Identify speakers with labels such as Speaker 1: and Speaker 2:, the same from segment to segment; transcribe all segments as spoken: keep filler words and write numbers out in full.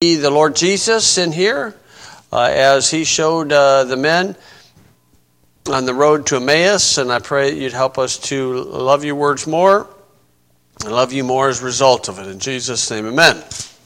Speaker 1: The Lord Jesus in here uh, as he showed uh, the men on the road to Emmaus, and I pray you'd help us to love your words more and love you more as a result of it. In Jesus' name, amen.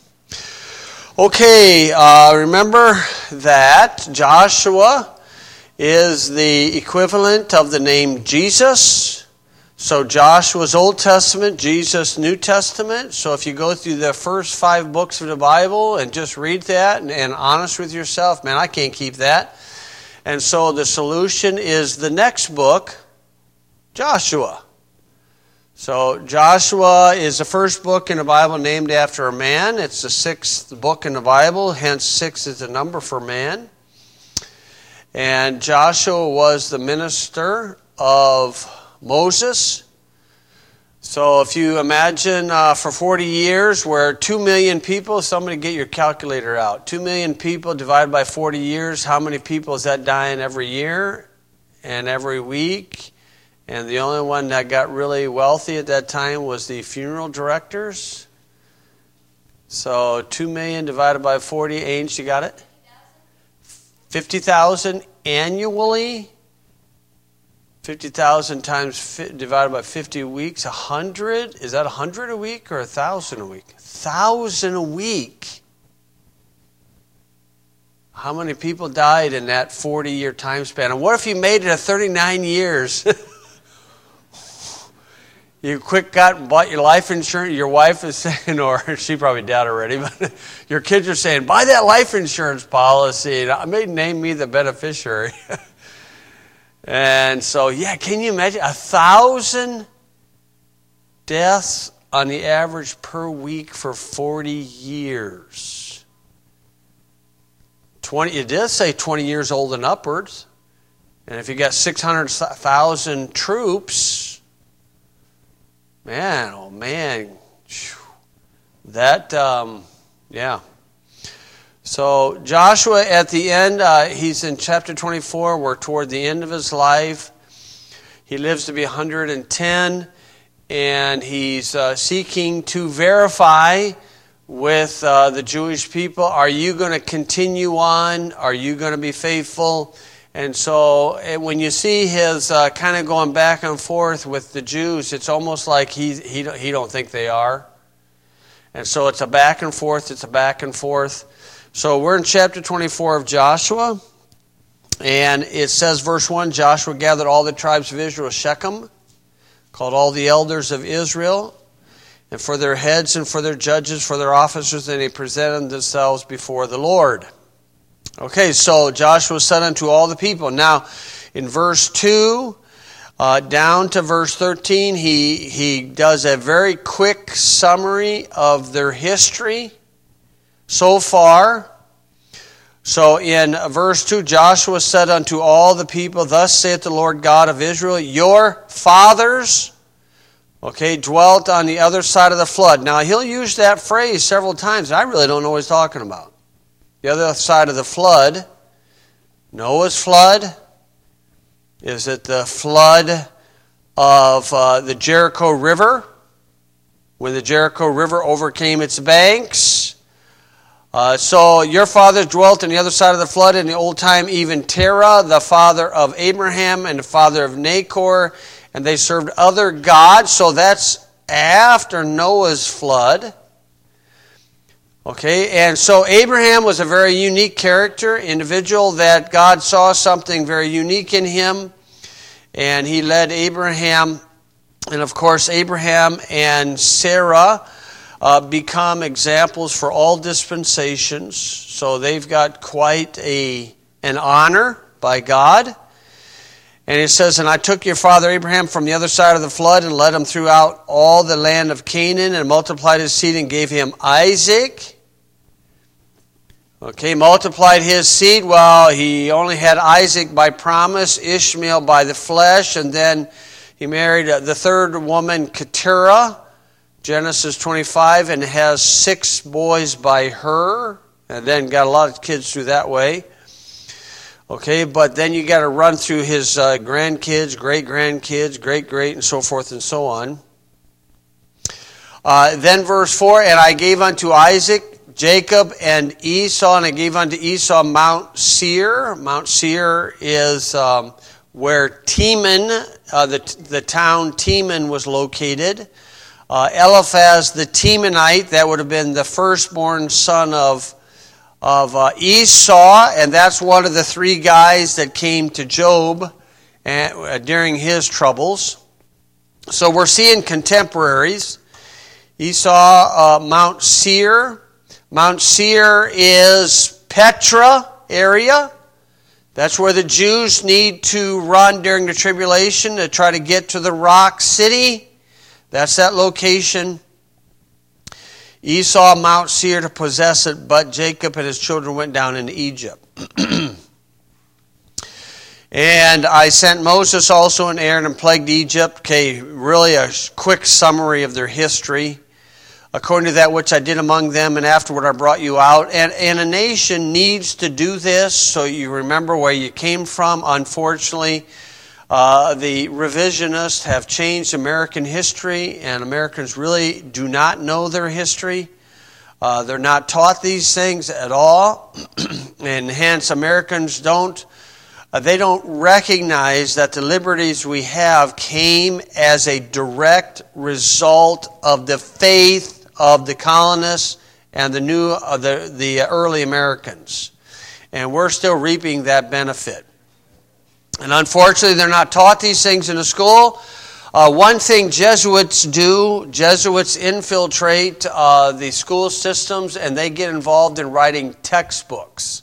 Speaker 1: Okay, uh, remember that Joshua is the equivalent of the name Jesus. So Joshua's Old Testament, Jesus' New Testament. So if you go through the first five books of the Bible and just read that and, and honest with yourself, man, I can't keep that. And so the solution is the next book, Joshua. So Joshua is the first book in the Bible named after a man. It's the sixth book in the Bible, hence six is the number for man. And Joshua was the minister of Moses. So if you imagine uh, for forty years where two million people, somebody get your calculator out, two million people divided by forty years, how many people is that dying every year and every week? And the only one that got really wealthy at that time was the funeral directors. So two million divided by forty, Ainge, you got it? fifty thousand annually. fifty thousand times divided by fifty weeks, one hundred? Is that one hundred a week or one thousand a week? one thousand a week. How many people died in that forty-year time span? And what if you made it to thirty-nine years? You quick got and bought your life insurance. Your wife is saying, or she probably died already, but your kids are saying, buy that life insurance policy. And may name me the beneficiary. And so, yeah, can you imagine a thousand deaths on the average per week for forty years? Twenty. It does say twenty years old and upwards. And if you got six hundred thousand troops, man, oh man, that um, yeah. So Joshua at the end, uh, he's in chapter twenty-four. We're toward the end of his life. He lives to be one hundred ten, and he's uh, seeking to verify with uh, the Jewish people, are you going to continue on? Are you going to be faithful? And so when you see his uh, kind of going back and forth with the Jews, it's almost like he, he, he don't think they are. And so it's a back and forth, it's a back and forth. So we're in chapter twenty-four of Joshua, and it says, verse one, Joshua gathered all the tribes of Israel at Shechem, called all the elders of Israel, and for their heads and for their judges, for their officers, and they presented themselves before the Lord. Okay, so Joshua said unto all the people. Now, in verse two, uh, down to verse thirteen, he, he does a very quick summary of their history so far. So in verse two, Joshua said unto all the people, thus saith the Lord God of Israel, your fathers, okay, dwelt on the other side of the flood. Now he'll use that phrase several times. I really don't know what he's talking about. The other side of the flood, Noah's flood. Is it the flood of uh, the Jericho River? When the Jericho River overcame its banks? Uh, so your fathers dwelt on the other side of the flood in the old time, even Terah, the father of Abraham and the father of Nahor, and they served other gods. So that's after Noah's flood. Okay, and so Abraham was a very unique character, individual that God saw something very unique in him, and he led Abraham, and of course Abraham and Sarah Uh, become examples for all dispensations. So they've got quite a an honor by God. And it says, and I took your father Abraham from the other side of the flood and led him throughout all the land of Canaan and multiplied his seed and gave him Isaac. Okay, multiplied his seed. Well, he only had Isaac by promise, Ishmael by the flesh, and then he married the third woman, Keturah, Genesis twenty-five, and has six boys by her, and then got a lot of kids through that way. Okay, but then you got to run through his uh, grandkids, great-grandkids, great-great, and so forth and so on. Uh, then verse four, and I gave unto Isaac Jacob and Esau, and I gave unto Esau Mount Seir. Mount Seir is um, where Teman, uh, the, the town Teman was located. Uh, Eliphaz the Temanite, that would have been the firstborn son of, of uh, Esau, and that's one of the three guys that came to Job and, uh, during his troubles. So we're seeing contemporaries. Esau, uh, Mount Seir. Mount Seir is Petra area. That's where the Jews need to run during the tribulation to try to get to the rock city. That's that location. Esau, Mount Seir to possess it, but Jacob and his children went down into Egypt. And I sent Moses also and Aaron and plagued Egypt. Okay, really a quick summary of their history. According to that which I did among them, and afterward I brought you out. And, and a nation needs to do this so you remember where you came from. Unfortunately, uh, the revisionists have changed American history, and Americans really do not know their history. Uh, they're not taught these things at all, and hence Americans don't Uh, they don't recognize that the liberties we have came as a direct result of the faith of the colonists and the new uh, the, the early Americans. And we're still reaping that benefit. And unfortunately, they're not taught these things in the school. Uh, one thing Jesuits do, Jesuits infiltrate uh, the school systems, and they get involved in writing textbooks.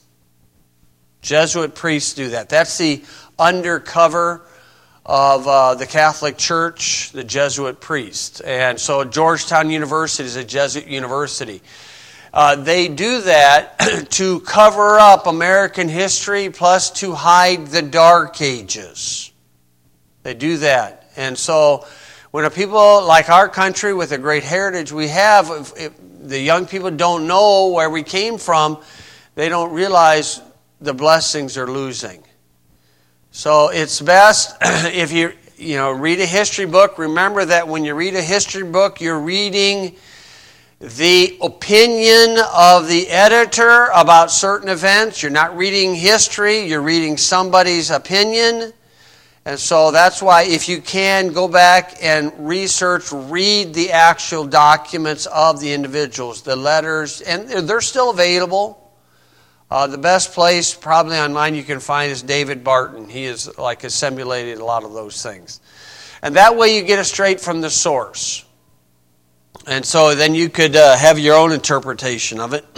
Speaker 1: Jesuit priests do that. That's the undercover of uh, the Catholic Church, the Jesuit priests. And so Georgetown University is a Jesuit university. Uh, they do that to cover up American history, plus to hide the Dark Ages. They do that. And so when a people like our country with a great heritage we have, if, if the young people don't know where we came from, they don't realize the blessings they're losing. So it's best if you you know read a history book. Remember that when you read a history book, you're reading the opinion of the editor about certain events. You're not reading history, you're reading somebody's opinion. And so that's why if you can, go back and research, read the actual documents of the individuals, the letters, and they're still available. Uh, the best place probably online you can find is David Barton. He is like assimilated a lot of those things. And that way you get it straight from the source. And so then you could uh, have your own interpretation of it.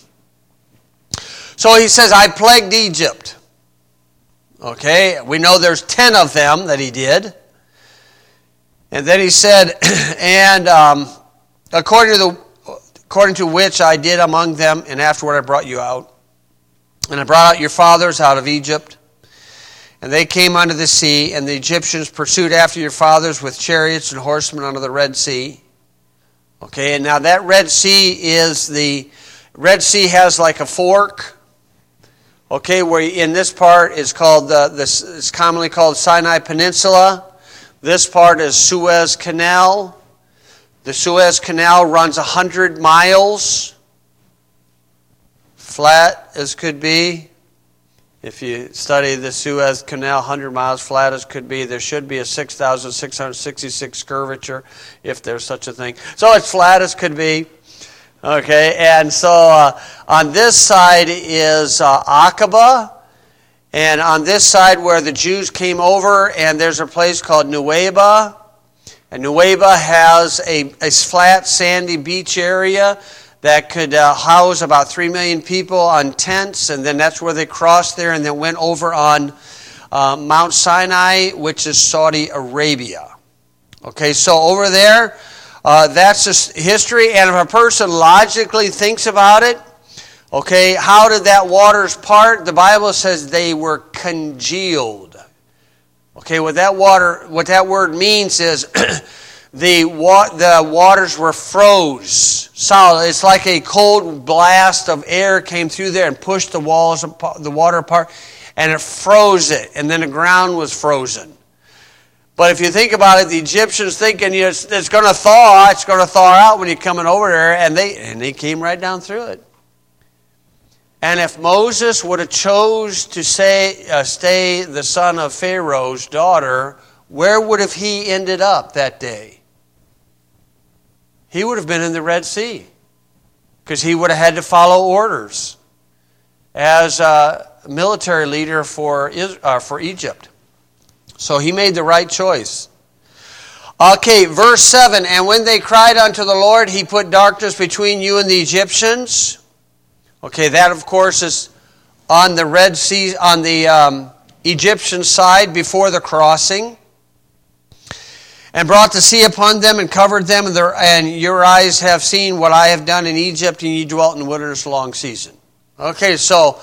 Speaker 1: So he says, I plagued Egypt. Okay, we know there's ten of them that he did. And then he said, and um, according to the according to which I did among them, and afterward I brought you out. And I brought out your fathers out of Egypt, and they came unto the sea, and the Egyptians pursued after your fathers with chariots and horsemen unto the Red Sea. Okay, and now that Red Sea is the, Red Sea has like a fork, okay, where in this part is called, the, this is commonly called Sinai Peninsula. This part is Suez Canal. The Suez Canal runs one hundred miles. Flat as could be. If you study the Suez Canal, one hundred miles flat as could be. There should be a six thousand six hundred sixty-six curvature, if there's such a thing. So it's flat as could be. Okay, and so uh, on this side is uh, Aqaba, and on this side where the Jews came over, and there's a place called Nuweiba. And Nuweiba has a, a flat, sandy beach area that could uh, house about three million people on tents, and then that's where they crossed there and then went over on uh, Mount Sinai, which is Saudi Arabia. Okay, so over there, uh, that's just history, and if a person logically thinks about it, okay, how did that waters part? The Bible says they were congealed. Okay, what that water, what that word means is the wa- the waters were froze solid. It's like a cold blast of air came through there and pushed the walls, the water apart, and it froze it, and then the ground was frozen. But if you think about it, the Egyptians thinking, you know, it's, it's going to thaw, it's going to thaw out when you're coming over there, and they and they came right down through it. And if Moses would have chose to say, uh, stay the son of Pharaoh's daughter, where would have he ended up that day? He would have been in the Red Sea, because he would have had to follow orders as a military leader for uh, for Egypt. So he made the right choice. Okay, verse seven, and when they cried unto the Lord, he put darkness between you and the Egyptians. Okay, that of course is on the Red Sea, on the um, Egyptian side before the crossing. And brought the sea upon them and covered them, and, their, and your eyes have seen what I have done in Egypt, and ye dwelt in the wilderness a long season. Okay, so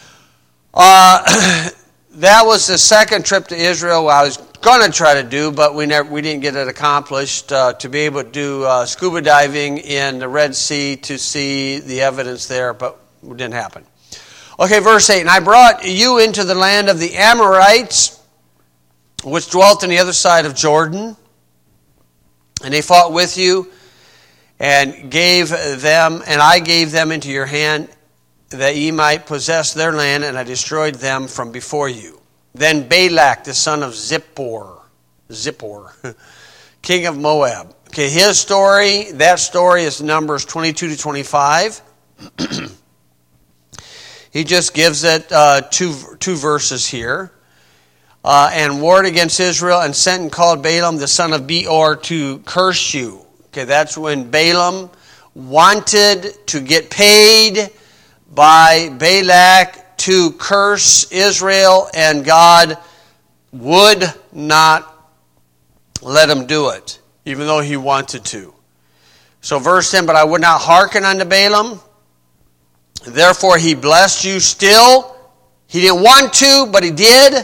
Speaker 1: uh, that was the second trip to Israel I was going to try to do, but we never we didn't get it accomplished, uh, to be able to do uh, scuba diving in the Red Sea to see the evidence there, but it didn't happen. Okay, verse eight, and I brought you into the land of the Amorites, which dwelt on the other side of Jordan. And they fought with you, and gave them, and I gave them into your hand, that ye might possess their land, and I destroyed them from before you. Then Balak, the son of Zippor, Zippor, king of Moab. Okay, his story, that story is Numbers twenty-two to twenty-five. He just gives it uh, two two verses here. Uh, and warred against Israel, and sent and called Balaam the son of Beor to curse you. Okay, that's when Balaam wanted to get paid by Balak to curse Israel, and God would not let him do it, even though he wanted to. So verse ten, but I would not hearken unto Balaam, therefore he blessed you still. He didn't want to, but he did.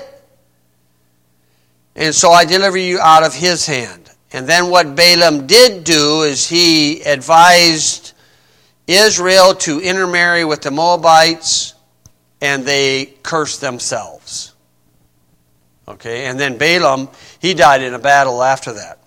Speaker 1: And so I deliver you out of his hand. And then what Balaam did do is he advised Israel to intermarry with the Moabites, and they cursed themselves. Okay, and then Balaam, he died in a battle after that.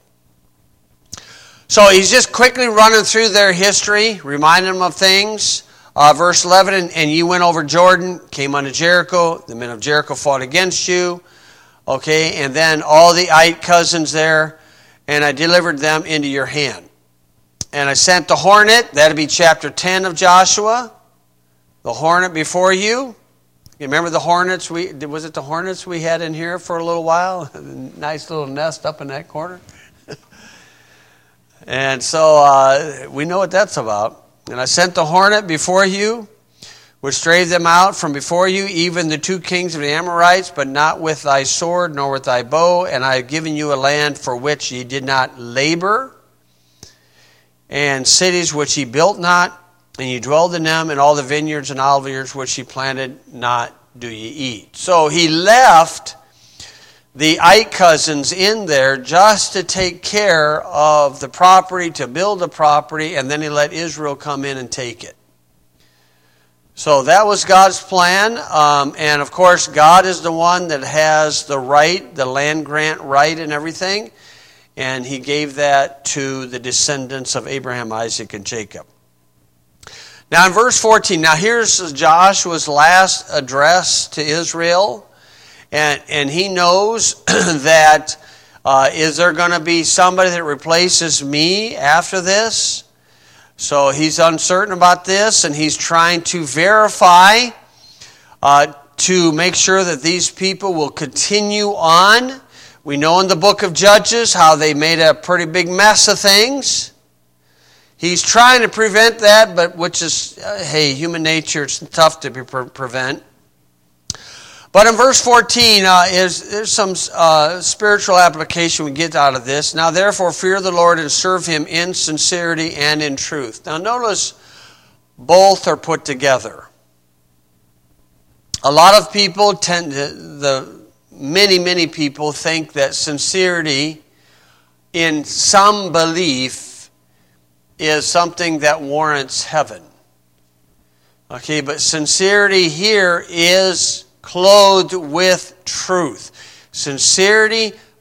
Speaker 1: So he's just quickly running through their history, reminding them of things. Uh, verse eleven, and, and you went over Jordan, came unto Jericho, the men of Jericho fought against you. Okay, and then all the Ite cousins there, and I delivered them into your hand. And I sent the hornet, that'll be chapter ten of Joshua, the hornet before you. You remember the hornets? We was it the hornets we had in here for a little while? Nice little nest up in that corner. And so uh, we know what that's about. And I sent the hornet before you, which drave them out from before you, even the two kings of the Amorites, but not with thy sword, nor with thy bow. And I have given you a land for which ye did not labor, and cities which ye built not, and ye dwelled in them, and all the vineyards and olive yards which ye planted, not do ye eat. So he left the Ite cousins in there just to take care of the property, to build the property, and then he let Israel come in and take it. So that was God's plan, um, and of course God is the one that has the right, the land grant right and everything, and he gave that to the descendants of Abraham, Isaac, and Jacob. Now in verse fourteen, now here's Joshua's last address to Israel, and, and he knows that uh, is there going to be somebody that replaces me after this? So he's uncertain about this, and he's trying to verify uh, to make sure that these people will continue on. We know in the book of Judges how they made a pretty big mess of things. He's trying to prevent that, but which is, uh, hey, human nature, it's tough to pre- prevent. But in verse fourteen, uh, is there's some uh, spiritual application we get out of this. Now, therefore, fear the Lord and serve him in sincerity and in truth. Now, notice both are put together. A lot of people tend to, the many, many people think that sincerity in some belief is something that warrants heaven. Okay, but sincerity here is clothed with truth. Sincerity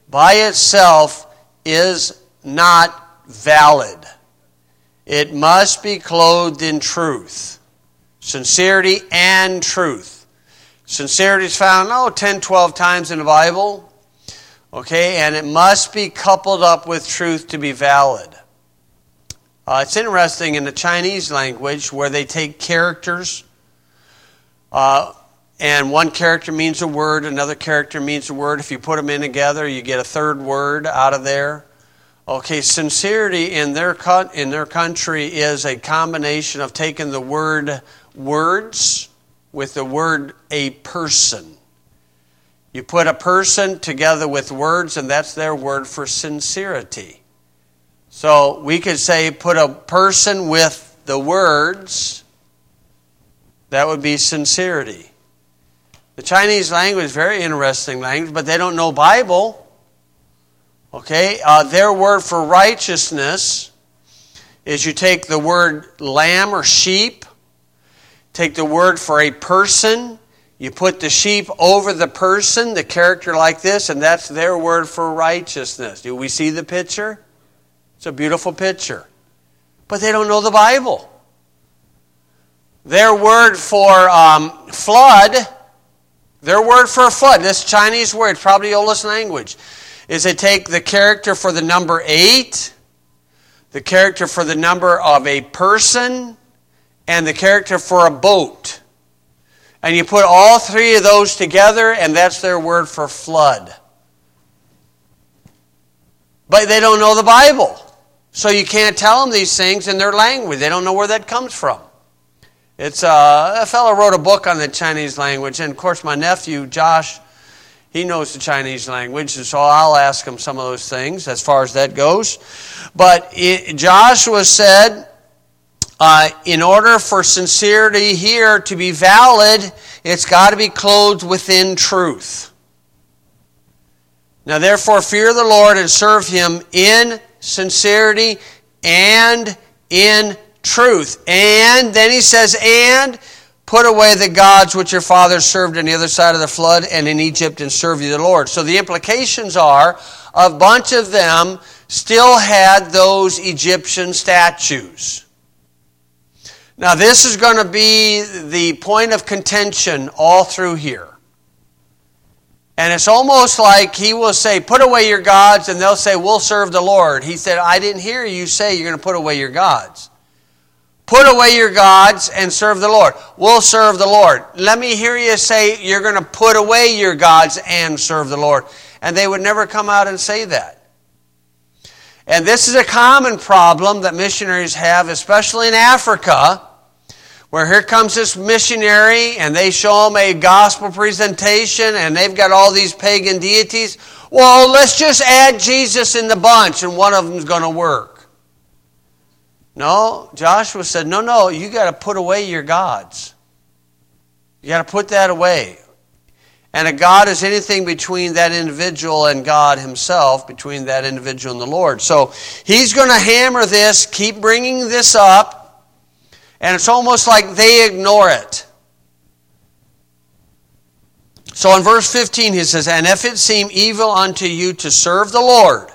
Speaker 1: by itself is not valid. It must be clothed in truth. Sincerity and truth. Sincerity is found, oh, ten, twelve times in the Bible. Okay, and it must be coupled up with truth to be valid. Uh, it's interesting in the Chinese language where they take characters, uh, and one character means a word, another character means a word. If you put them in together, you get a third word out of there. Okay, sincerity in their co- in their country is a combination of taking the word words with the word a person. You put a person together with words, and that's their word for sincerity. So we could say put a person with the words, that would be sincerity. The Chinese language is a very interesting language, but they don't know Bible. Okay, uh, their word for righteousness is you take the word lamb or sheep, take the word for a person, you put the sheep over the person, the character like this, and that's their word for righteousness. Do we see the picture? It's a beautiful picture. But they don't know the Bible. Their word for um, flood, their word for a flood, this Chinese word, probably the oldest language, is they take the character for the number eight, the character for the number of a person, and the character for a boat. And you put all three of those together, and that's their word for flood. But they don't know the Bible. So you can't tell them these things in their language. They don't know where that comes from. It's uh, a fellow wrote a book on the Chinese language, and of course my nephew, Josh, he knows the Chinese language, and so I'll ask him some of those things as far as that goes. But it, Joshua said, uh, in order for sincerity here to be valid, it's got to be clothed within truth. Now therefore fear the Lord and serve Him in sincerity and in truth. And then he says, and put away the gods which your fathers served on the other side of the flood and in Egypt, and serve you the Lord. So the implications are a bunch of them still had those Egyptian statues. Now this is going to be the point of contention all through here. And it's almost like he will say, put away your gods, and they'll say, we'll serve the Lord. He said, I didn't hear you say you're going to put away your gods. Put away your gods and serve the Lord. We'll serve the Lord. Let me hear you say you're going to put away your gods and serve the Lord. And they would never come out and say that. And this is a common problem that missionaries have, especially in Africa, where here comes this missionary and they show them a gospel presentation and they've got all these pagan deities. Well, let's just add Jesus in the bunch and one of them's going to work. No, Joshua said, no, no, you got to put away your gods. You got to put that away. And a God is anything between that individual and God Himself, between that individual and the Lord. So he's going to hammer this, keep bringing this up. And it's almost like they ignore it. So in verse fifteen he says, and if it seem evil unto you to serve the Lord,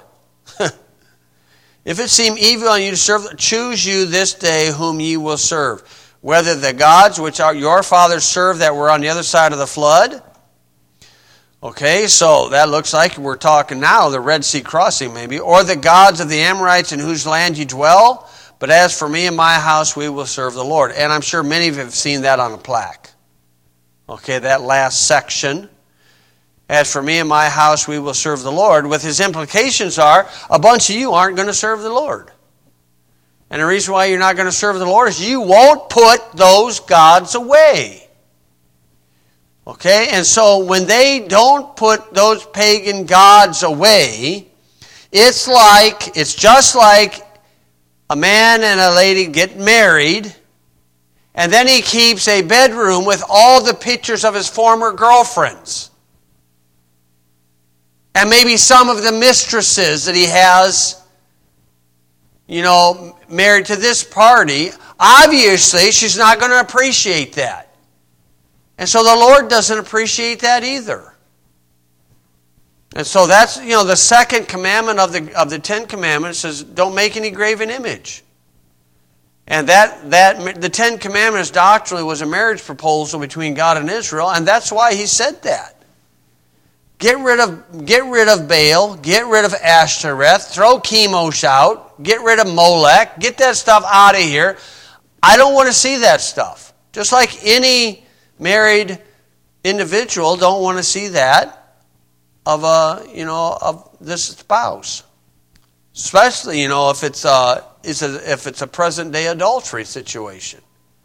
Speaker 1: if it seem evil unto you to serve, choose you this day whom ye will serve. Whether the gods which are your fathers served that were on the other side of the flood. Okay, so that looks like we're talking now, the Red Sea crossing maybe. Or the gods of the Amorites in whose land you dwell. But as for me and my house, we will serve the Lord. And I'm sure many of you have seen that on a plaque. Okay, that last section. As for me and my house, we will serve the Lord. With his implications are, a bunch of you aren't going to serve the Lord. And the reason why you're not going to serve the Lord is you won't put those gods away. Okay, and so when they don't put those pagan gods away, it's like, it's just like a man and a lady get married, and then he keeps a bedroom with all the pictures of his former girlfriends. And maybe some of the mistresses that he has, you know, married to this party. Obviously, she's not going to appreciate that. And so the Lord doesn't appreciate that either. And so that's, you know, the second commandment of the of the Ten Commandments says, don't make any graven image. And that that the Ten Commandments doctrinally was a marriage proposal between God and Israel, and that's why he said that. Get rid of get rid of Baal, get rid of Ashtoreth, throw Chemosh out, get rid of Molech, get that stuff out of here. I don't want to see that stuff. Just like any married individual don't want to see that of a you know of this spouse, especially you know if it's a, it's a if it's a present day adultery situation.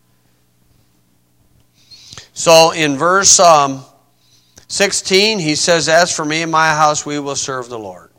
Speaker 1: So in verse um, sixteen, he says, "As for me and my house, we will serve the Lord."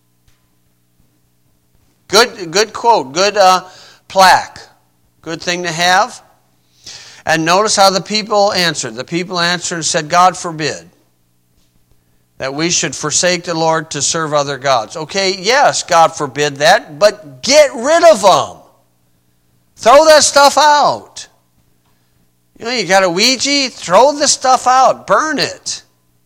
Speaker 1: Good, good quote. Good uh, plaque. Good thing to have. And notice how the people answered. The people answered and said, "God forbid that we should forsake the Lord to serve other gods." Okay, yes, God forbid that, but get rid of them. Throw that stuff out. You know, you got a Ouija, throw the stuff out, burn it.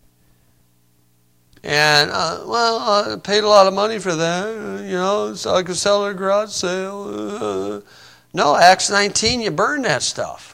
Speaker 1: And, uh, well, I paid a lot of money for that, you know, so I could sell it at a garage sale. Uh, no, Acts nineteen, you burn that stuff.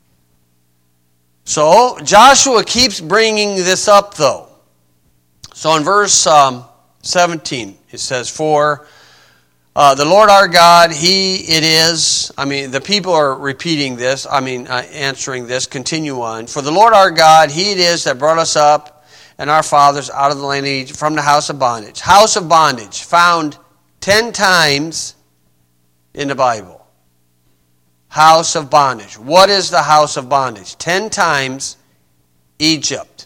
Speaker 1: So, Joshua keeps bringing this up, though. So, in verse um, seventeen, it says, "For uh, the Lord our God, He it is," I mean, the people are repeating this, I mean, uh, answering this, continue on. "For the Lord our God, He it is that brought us up and our fathers out of the land of Egypt from the house of bondage." House of bondage, found ten times in the Bible. House of bondage. What is the house of bondage? Ten times Egypt.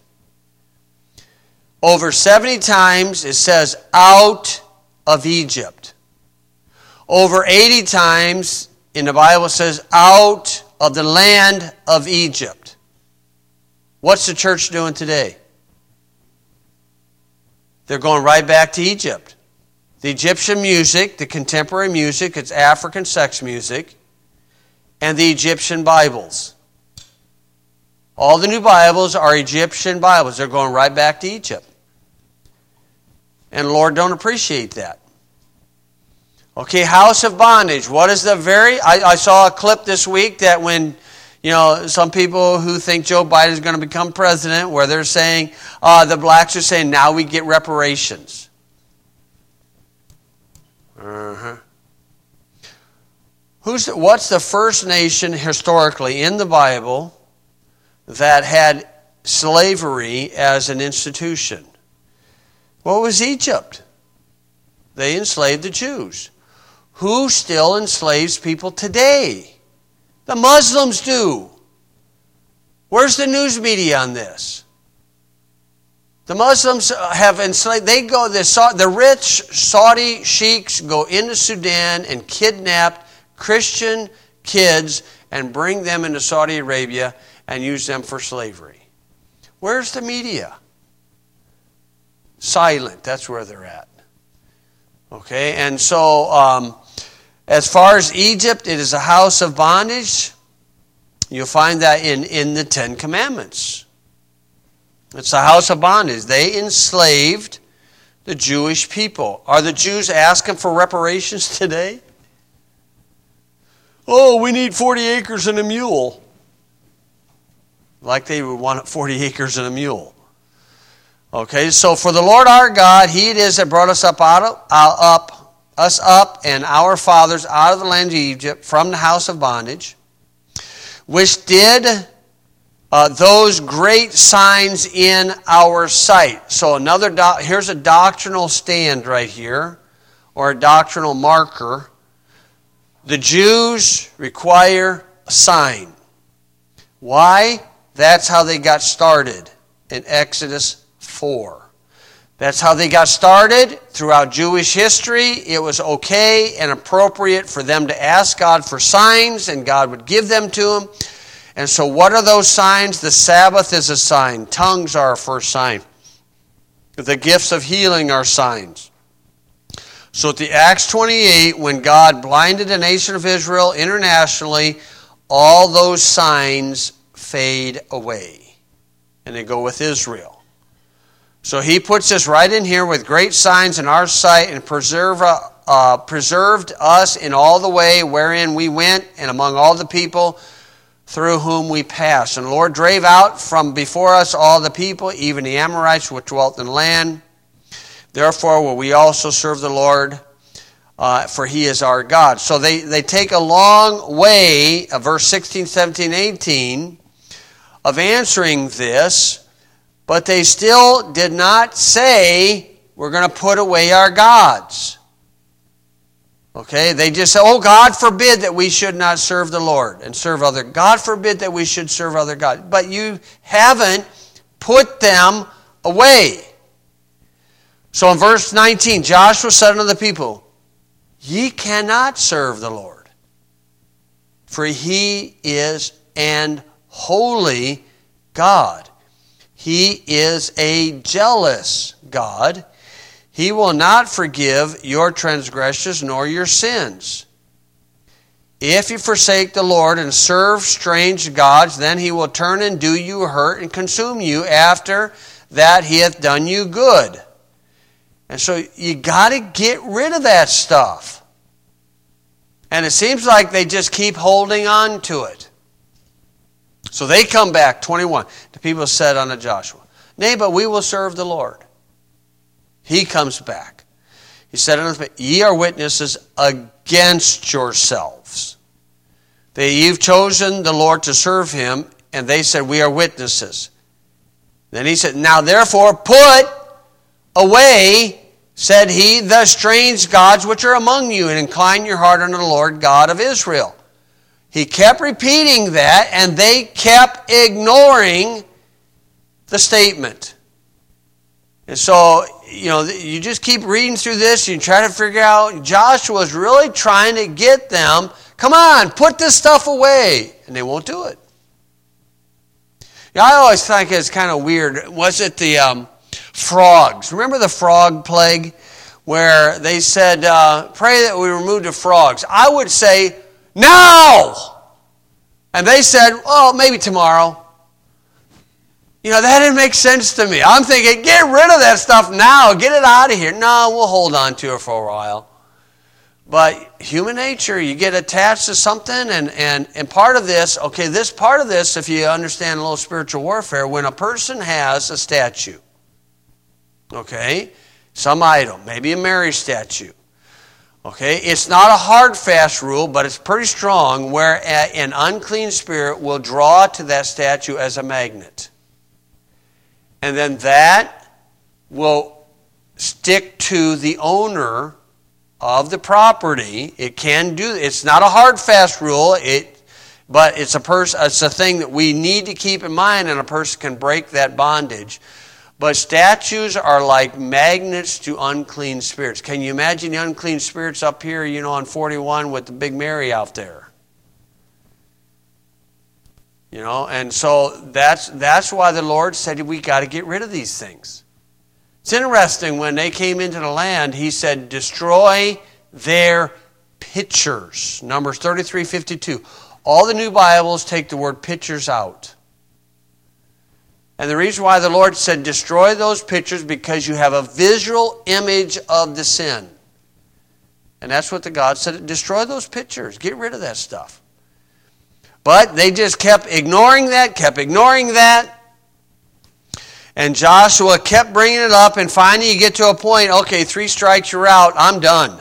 Speaker 1: Over seventy times it says out of Egypt. Over eighty times in the Bible it says out of the land of Egypt. What's the church doing today? They're going right back to Egypt. The Egyptian music, the contemporary music, it's African sex music, and the Egyptian Bibles. All the new Bibles are Egyptian Bibles. They're going right back to Egypt. And the Lord don't appreciate that. Okay, house of bondage. What is the very... I, I saw a clip this week that when, you know, some people who think Joe Biden is going to become president, where they're saying, uh, the blacks are saying, now we get reparations. Uh-huh. Who's, what's the first nation historically in the Bible that had slavery as an institution? What was Egypt? They enslaved the Jews. Who still enslaves people today? The Muslims do. Where's the news media on this? The Muslims have enslaved, they go, the, the rich Saudi sheiks go into Sudan and kidnap Christian kids and bring them into Saudi Arabia and use them for slavery. Where's the media? Silent. That's where they're at. Okay, and so um, as far as Egypt, it is a house of bondage. You'll find that in, in the Ten Commandments. It's a house of bondage. They enslaved the Jewish people. Are the Jews asking for reparations today? Oh, we need forty acres and a mule. Like they would want forty acres and a mule. Okay, so for the Lord our God, He it is that brought us up out of, uh, up us up and our fathers out of the land of Egypt from the house of bondage, which did uh, those great signs in our sight. So another do- here's a doctrinal stand right here, or a doctrinal marker. The Jews require a sign. Why? That's how they got started in Exodus four. That's how they got started throughout Jewish history. It was okay and appropriate for them to ask God for signs, and God would give them to them. And so what are those signs? The Sabbath is a sign. Tongues are a first sign. The gifts of healing are signs. So at the Acts twenty-eight, when God blinded the nation of Israel internationally, all those signs fade away. And they go with Israel. So he puts this right in here with great signs in our sight and preserve, uh, uh, preserved us in all the way wherein we went and among all the people through whom we passed. And the Lord drave out from before us all the people, even the Amorites which dwelt in the land. Therefore will we also serve the Lord, uh, for he is our God. So they, they take a long way, uh, verse sixteen, seventeen, eighteen, of answering this, but they still did not say, we're going to put away our gods. Okay, they just say, oh, God forbid that we should not serve the Lord and serve other. God forbid that we should serve other gods. But you haven't put them away. So in verse nineteen, Joshua said unto the people, ye cannot serve the Lord, for he is an holy God. He is a jealous God. He will not forgive your transgressions nor your sins. If you forsake the Lord and serve strange gods, then he will turn and do you hurt and consume you after that he hath done you good. And so you got to get rid of that stuff. And it seems like they just keep holding on to it. So they come back, twenty-one. The people said unto Joshua, nay, but we will serve the Lord. He comes back. He said unto them, ye are witnesses against yourselves. That you've chosen the Lord to serve him, and they said, we are witnesses. Then he said, now therefore put away, said he, the strange gods which are among you, and incline your heart unto the Lord God of Israel. He kept repeating that, and they kept ignoring the statement. And so, you know, you just keep reading through this, you try to figure out, Joshua's really trying to get them, come on, put this stuff away. And they won't do it. You know, I always think it's kind of weird. Was it the um, frogs? Remember the frog plague? Where they said, uh, pray that we remove the frogs. I would say, no! And they said, well, maybe tomorrow. You know, that didn't make sense to me. I'm thinking, get rid of that stuff now. Get it out of here. No, we'll hold on to it for a while. But human nature, you get attached to something, and, and, and part of this, okay, this part of this, if you understand a little spiritual warfare, when a person has a statue, okay, some item, maybe a Mary statue, okay, it's not a hard, fast rule, but it's pretty strong, where an unclean spirit will draw to that statue as a magnet. And then that will stick to the owner of the property. It can do. It's not a hard, fast rule. It, but it's a person. It's a thing that we need to keep in mind, and a person can break that bondage. But statues are like magnets to unclean spirits. Can you imagine the unclean spirits up here, you know, on forty-one with the big Mary out there? You know, and so that's that's why the Lord said we got to get rid of these things. It's interesting, when they came into the land, he said, destroy their pictures. Numbers thirty-three fifty-two. All the new Bibles take the word pictures out. And the reason why the Lord said destroy those pictures, because you have a visual image of the sin. And that's what the God said, destroy those pictures. Get rid of that stuff. But they just kept ignoring that, kept ignoring that. And Joshua kept bringing it up, and finally you get to a point, okay, three strikes, you're out, I'm done.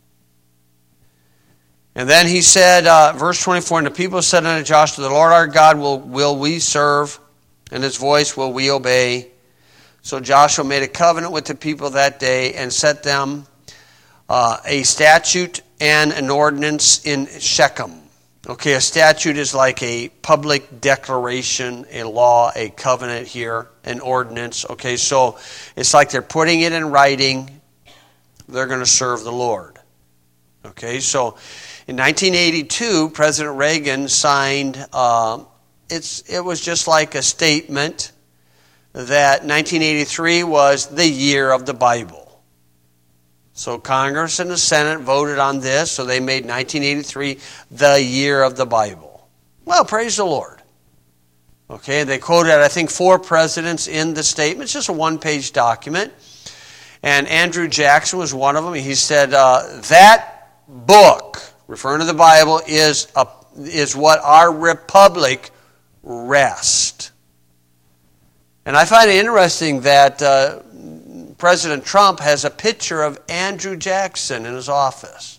Speaker 1: And then he said, uh, verse twenty-four, and the people said unto Joshua, the Lord our God will, will we serve, and his voice will we obey. So Joshua made a covenant with the people that day and set them uh, a statute and an ordinance in Shechem. Okay, a statute is like a public declaration, a law, a covenant here, an ordinance. Okay, so it's like they're putting it in writing. They're going to serve the Lord. Okay, so in nineteen eighty-two, President Reagan signed, uh, it's it was just like a statement that nineteen eighty-three was the year of the Bible. So Congress and the Senate voted on this, so they made nineteen eighty-three the year of the Bible. Well, praise the Lord. Okay, they quoted, I think, four presidents in the statement. It's just a one-page document. And Andrew Jackson was one of them. He said, uh, that book, referring to the Bible, is a, is what our republic rests. And I find it interesting that uh, President Trump has a picture of Andrew Jackson in his office.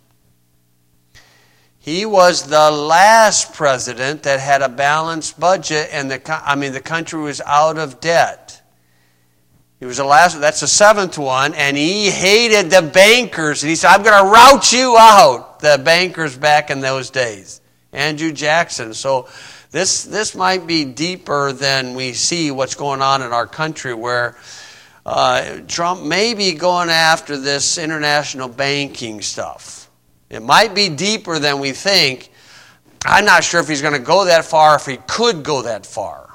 Speaker 1: He was the last president that had a balanced budget, and the I mean the country was out of debt. He was the last. That's the seventh one, and he hated the bankers. And he said, "I'm going to rout you out." The bankers back in those days, Andrew Jackson. So this this might be deeper than we see what's going on in our country, where uh, Trump may be going after this international banking stuff. It might be deeper than we think. I'm not sure if he's going to go that far, if he could go that far.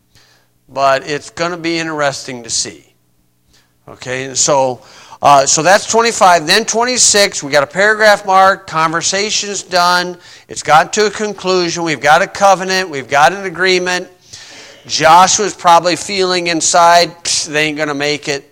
Speaker 1: But it's going to be interesting to see. Okay, so uh, so that's twenty-five. Then twenty-six, we got a paragraph mark, conversation's done. It's got to a conclusion. We've got a covenant. We've got an agreement. Joshua's probably feeling inside, they ain't going to make it.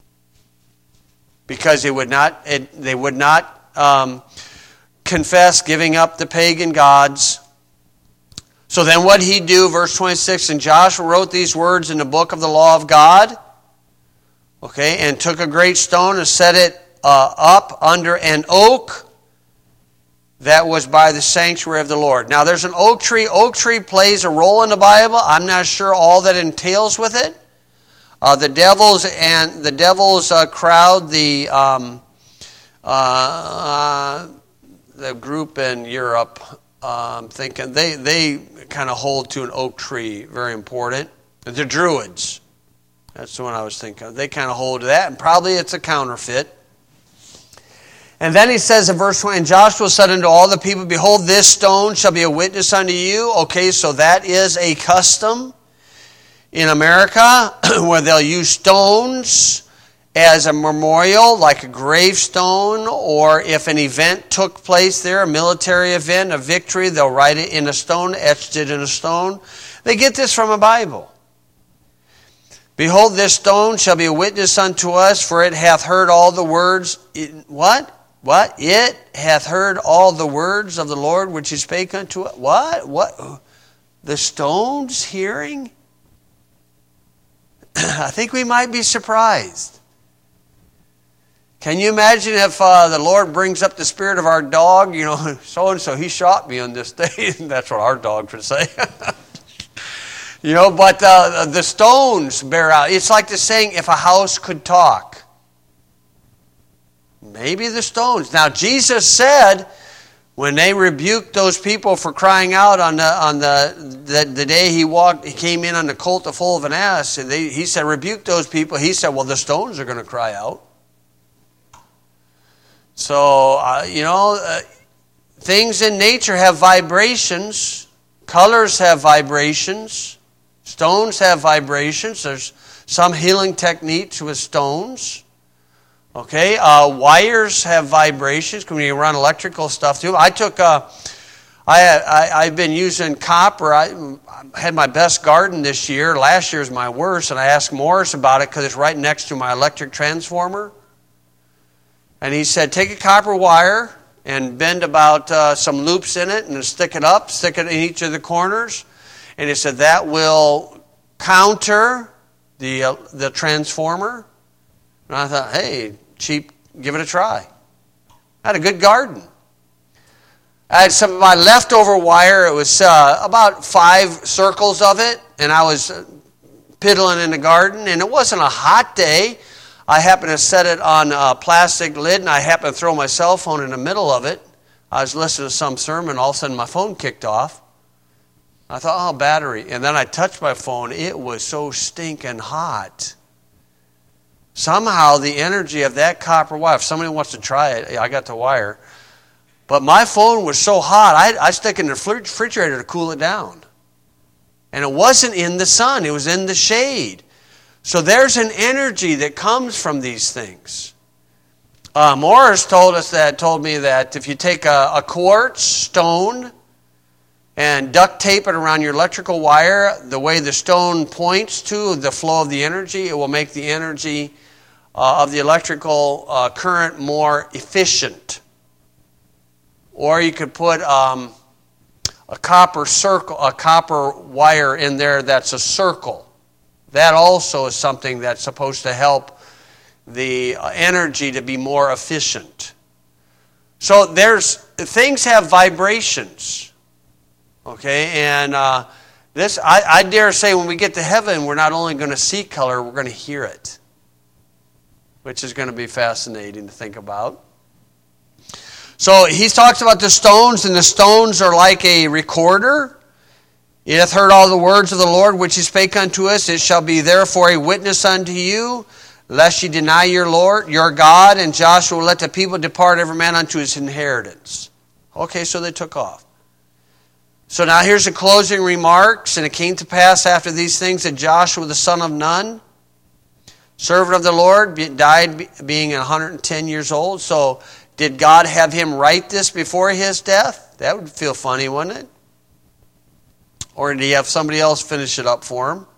Speaker 1: Because they would not, it, they would not um, confess giving up the pagan gods. So then what did he do? Verse twenty-six, and Joshua wrote these words in the book of the law of God. Okay, and took a great stone and set it uh, up under an oak that was by the sanctuary of the Lord. Now there's an oak tree. Oak tree plays a role in the Bible. I'm not sure all that entails with it. Uh, the devils and the devils uh, crowd, the um, uh, uh, the group in Europe, um, thinking they they kind of hold to an oak tree, very important. The Druids, that's the one I was thinking of. They kind of hold to that, and probably it's a counterfeit. And then he says in verse twenty, and Joshua said unto all the people, behold, this stone shall be a witness unto you. Okay, so that is a custom in America where they'll use stones as a memorial, like a gravestone, or if an event took place there, a military event, a victory, they'll write it in a stone, etched it in a stone. They get this from a Bible. Behold, this stone shall be a witness unto us, for it hath heard all the words. It, what? What? It hath heard all the words of the Lord which he spake unto us. What? What? The stone's hearing? I think we might be surprised. Can you imagine if uh, the Lord brings up the spirit of our dog? You know, so-and-so, he shot me on this day. That's what our dog would say. You know, but uh, the stones bear out. It's like the saying, if a house could talk. Maybe the stones. Now, Jesus said, when they rebuked those people for crying out on the on the the, the day he walked, he came in on the colt the foal of an ass, and they, he said, rebuke those people. He said, well, the stones are going to cry out. So, uh, you know, uh, things in nature have vibrations. Colors have vibrations. Stones have vibrations. There's some healing techniques with stones. Okay, uh, wires have vibrations when you run electrical stuff through. I took, uh, I, I, I've been using copper. I, I had my best garden this year. Last year's my worst, and I asked Morris about it because it's right next to my electric transformer. And he said, take a copper wire and bend about uh, some loops in it and stick it up, stick it in each of the corners. And he said that will counter the uh, the transformer. And I thought, hey, cheap, give it a try. I had a good garden. I had some of my leftover wire. It was uh, about five circles of it, and I was piddling in the garden. And it wasn't a hot day. I happened to set it on a plastic lid, and I happened to throw my cell phone in the middle of it. I was listening to some sermon. All of a sudden, my phone kicked off. I thought, oh, battery. And then I touched my phone. It was so stinking hot. Somehow, the energy of that copper wire, if somebody wants to try it, I got the wire. But my phone was so hot, I, I stuck it in the refrigerator to cool it down. And it wasn't in the sun. It was in the shade. So there's an energy that comes from these things. Uh, Morris told us that, told me that if you take a, a quartz stone and duct tape it around your electrical wire. The way the stone points to the flow of the energy, it will make the energy uh, of the electrical uh, current more efficient. Or you could put um, a copper circle, a copper wire in there that's a circle. That also is something that's supposed to help the energy to be more efficient. So there's things have vibrations. Okay, and uh, this, I, I dare say when we get to heaven, we're not only going to see color, we're going to hear it, which is going to be fascinating to think about. So he talks about the stones, and the stones are like a recorder. It hath heard all the words of the Lord which he spake unto us. It shall be therefore a witness unto you, lest ye deny your Lord, your God. And Joshua let the people depart, every man unto his inheritance. Okay, so they took off. So now here's the closing remarks. And it came to pass after these things that Joshua the son of Nun, servant of the Lord, died being one hundred ten years old. So did God have him write this before his death? That would feel funny, wouldn't it? Or did he have somebody else finish it up for him?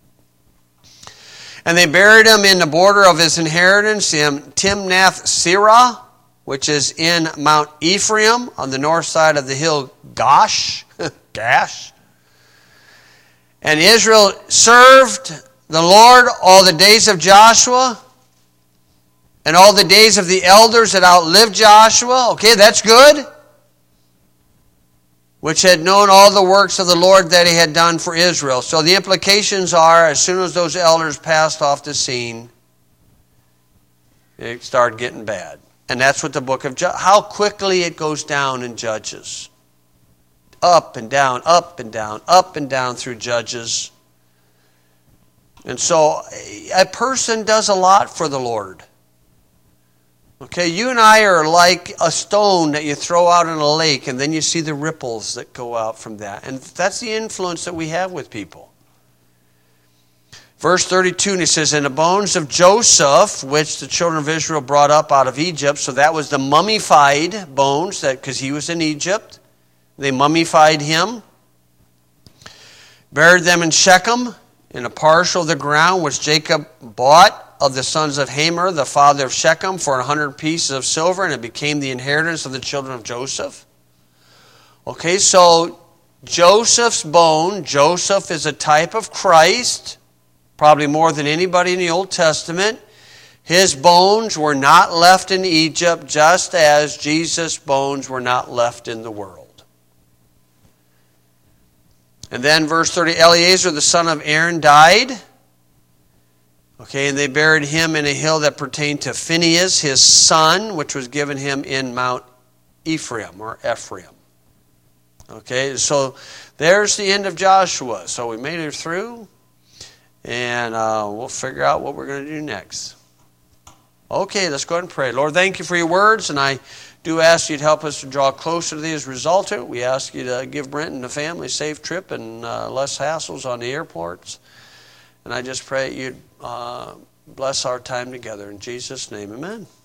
Speaker 1: And they buried him in the border of his inheritance in Timnath-Serah, which is in Mount Ephraim on the north side of the hill Gosh. Gash. And Israel served the Lord all the days of Joshua and all the days of the elders that outlived Joshua. Okay, that's good. Which had known all the works of the Lord that he had done for Israel. So the implications are, as soon as those elders passed off the scene, it started getting bad. And that's what the book of Judges, how quickly it goes down in Judges. Up and down, up and down, up and down through Judges. And so a person does a lot for the Lord. Okay, you and I are like a stone that you throw out in a lake, and then you see the ripples that go out from that. And that's the influence that we have with people. Verse thirty-two, and he says, "And the bones of Joseph, which the children of Israel brought up out of Egypt," so that was the mummified bones, that because he was in Egypt. They mummified him, buried them in Shechem, in a parcel of the ground which Jacob bought of the sons of Hamor, the father of Shechem, for a hundred pieces of silver, and it became the inheritance of the children of Joseph. Okay, so Joseph's bone, Joseph is a type of Christ, probably more than anybody in the Old Testament. His bones were not left in Egypt, just as Jesus' bones were not left in the world. And then verse thirty, Eleazar the son of Aaron died. Okay, and they buried him in a hill that pertained to Phinehas, his son, which was given him in Mount Ephraim, or Ephraim. Okay, so there's the end of Joshua. So we made it through, and uh, we'll figure out what we're going to do next. Okay, let's go ahead and pray. Lord, thank you for your words, and I do ask you to help us to draw closer to thee as a result of it. We ask you to give Brent and the family a safe trip and uh, less hassles on the airports. And I just pray you'd uh, bless our time together. In Jesus' name, amen.